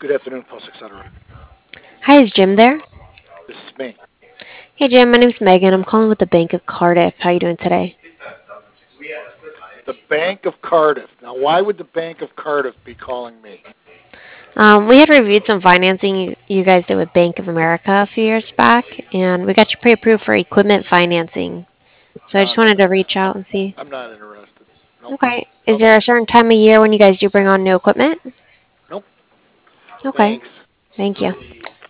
Good afternoon, Pulse, etc. Hi, is Jim there? This is me. Hey Jim, my name's Megan. I'm calling with the Bank of Cardiff. How you doing today? The Bank of Cardiff. Now, why would the Bank of Cardiff be calling me? We had reviewed some financing you guys did with Bank of America a few years back, and we got you pre-approved for equipment financing. So No, I just wanted to reach out and see. I'm not interested. Nope. Okay, is Nope. there a certain time of year when you guys do bring on new equipment? Nope. Okay, Thanks. thank you.